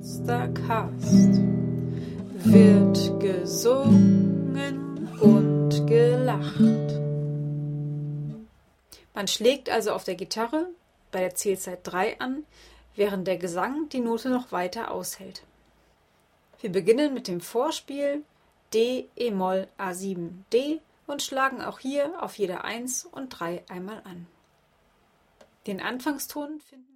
Geburtstag hast, wird gesungen und gelacht. Man schlägt also auf der Gitarre bei der Zählzeit 3 an, während der Gesang die Note noch weiter aushält. Wir beginnen mit dem Vorspiel D, E-Moll, A7, D und schlagen auch hier auf jeder 1 und 3 einmal an. Den Anfangston finden